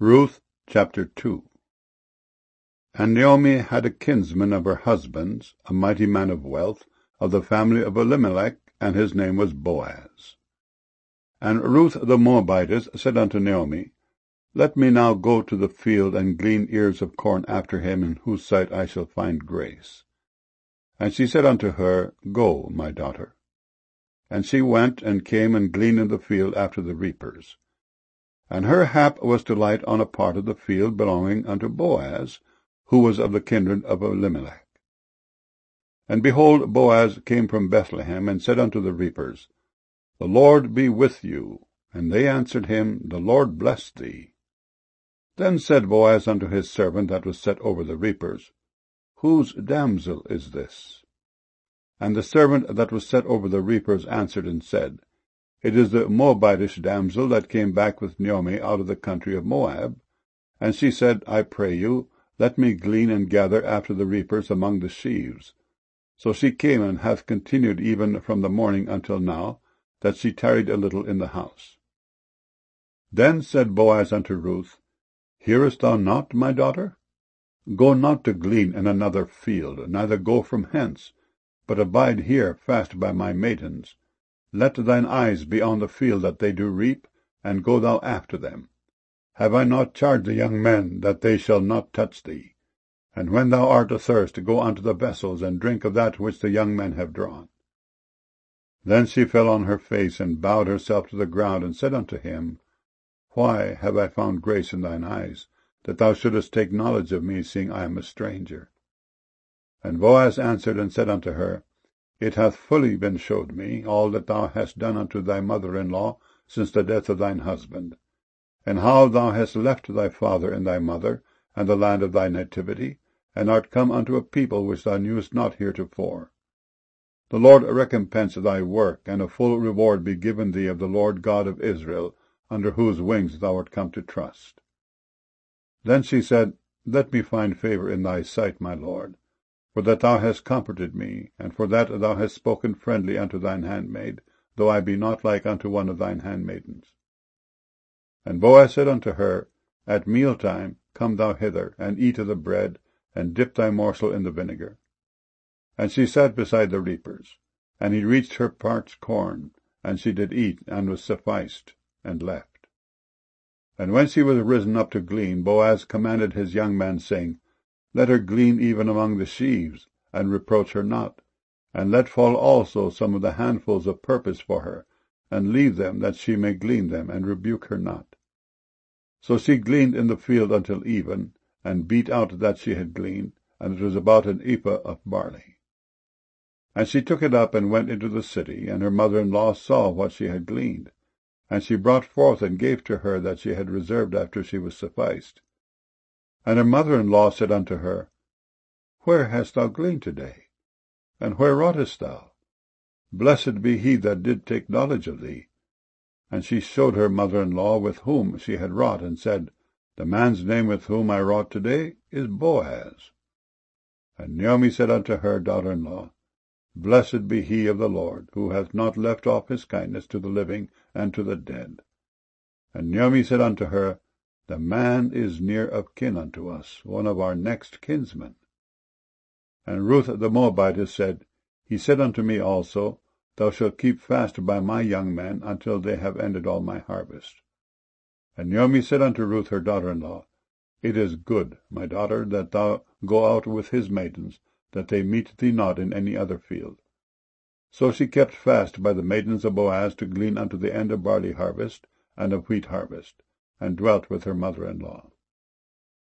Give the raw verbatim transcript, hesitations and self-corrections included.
Ruth chapter two. And Naomi had a kinsman of her husband's, a mighty man of wealth, of the family of Elimelech, and his name was Boaz. And Ruth the Moabitess said unto Naomi, Let me now go to the field and glean ears of corn after him, in whose sight I shall find grace. And she said unto her, Go, my daughter. And she went and came and gleaned in the field after the reapers. And her hap was to light on a part of the field belonging unto Boaz, who was of the kindred of Elimelech. And behold, Boaz came from Bethlehem, and said unto the reapers, The Lord be with you. And they answered him, The Lord bless thee. Then said Boaz unto his servant that was set over the reapers, Whose damsel is this? And the servant that was set over the reapers answered and said, It is the Moabitish damsel that came back with Naomi out of the country of Moab. And she said, I pray you, let me glean and gather after the reapers among the sheaves. So she came and hath continued even from the morning until now, that she tarried a little in the house. Then said Boaz unto Ruth, Hearest thou not, my daughter? Go not to glean in another field, neither go from hence, but abide here fast by my maidens. Let thine eyes be on the field that they do reap, and go thou after them. Have I not charged the young men that they shall not touch thee? And when thou art athirst, go unto the vessels, and drink of that which the young men have drawn. Then she fell on her face, and bowed herself to the ground, and said unto him, Why have I found grace in thine eyes, that thou shouldest take knowledge of me, seeing I am a stranger? And Boaz answered and said unto her, It hath fully been showed me all that thou hast done unto thy mother-in-law since the death of thine husband, and how thou hast left thy father and thy mother, and the land of thy nativity, and art come unto a people which thou knewest not heretofore. The Lord recompense thy work, and a full reward be given thee of the Lord God of Israel, under whose wings thou art come to trust. Then she said, Let me find favor in thy sight, my lord, for that thou hast comforted me, and for that thou hast spoken friendly unto thine handmaid, though I be not like unto one of thine handmaidens. And Boaz said unto her, At mealtime come thou hither, and eat of the bread, and dip thy morsel in the vinegar. And she sat beside the reapers, and he reached her parched corn, and she did eat, and was sufficed, and left. And when she was risen up to glean, Boaz commanded his young man, saying, Let her glean even among the sheaves, and reproach her not, and let fall also some of the handfuls of purpose for her, and leave them that she may glean them, and rebuke her not. So she gleaned in the field until even, and beat out that she had gleaned, and it was about an ephah of barley. And she took it up and went into the city, and her mother-in-law saw what she had gleaned. And she brought forth and gave to her that she had reserved after she was sufficed. And her mother-in-law said unto her, Where hast thou gleaned today? And where wroughtest thou? Blessed be he that did take knowledge of thee. And she showed her mother-in-law with whom she had wrought, and said, The man's name with whom I wrought today is Boaz. And Naomi said unto her daughter-in-law, Blessed be he of the Lord, who hath not left off his kindness to the living and to the dead. And Naomi said unto her, The man is near of kin unto us, one of our next kinsmen. And Ruth the Moabitess said, He said unto me also, Thou shalt keep fast by my young men until they have ended all my harvest. And Naomi said unto Ruth her daughter-in-law, It is good, my daughter, that thou go out with his maidens, that they meet thee not in any other field. So she kept fast by the maidens of Boaz to glean unto the end of barley harvest and of wheat harvest, and dwelt with her mother-in-law.